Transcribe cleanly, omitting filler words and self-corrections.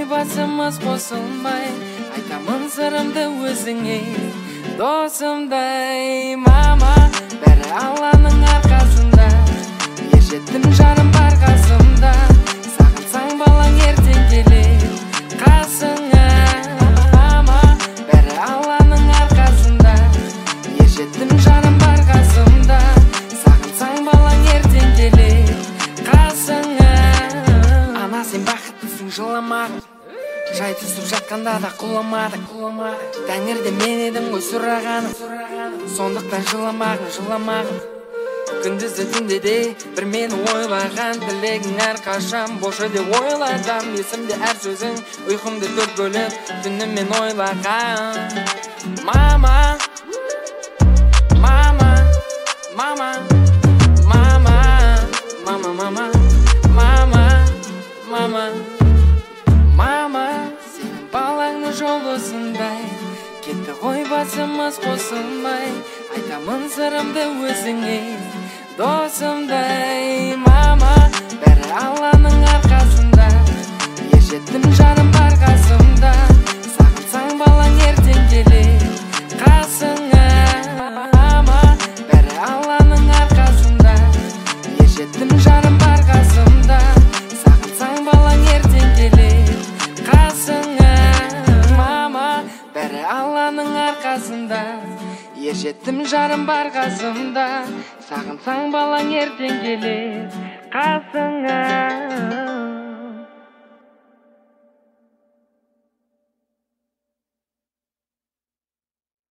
басымыз қосылмай, айтамын сырымды өзіңе досымдай. Мама, бәрі Алланың арқасында, ержеттім жарым бар қасымда. Сағынсаң балаң ертең келер қасыңа. Мама, бәрі Алланың арқасында, ержеттім жарым бар қасымда. Сағынсаң балаң ертең келер қасыңа. Ана, сен бақыттысың, жыламағын, жай түсіп жатқанда да құламадың. Тәңірде мен едім ғой сұрағаным, сондықтан жыламағын. Күндізде түнде де бір мені ойлаған, тілегің әрқашан болшы деп ойладым. Есімде әр сөзің, ұйқымды төрт бөліп түнімен ойлаған. Мама, мама, мама, мама, мама, мама, мама, мама, мама, сенің балаңның жолысындай, кетті ғой басымыз қосылмай, айтамын сырымды өзіңе досымдай. Мама, бәрі Алланың арқасында, ержеттім жарым бар қасымда. Сағынсаң балаң ертең келер қасыңа. Мама, бәрі Алланың арқасында, ержеттім жарым бар қасымда. Сағынсаң балаң ертең келер қасыңа. Мама, бәрі Алланың арқасында, ержеттім жарым бар қасымда. Сағынсаң балаң ертең келер қасыңа.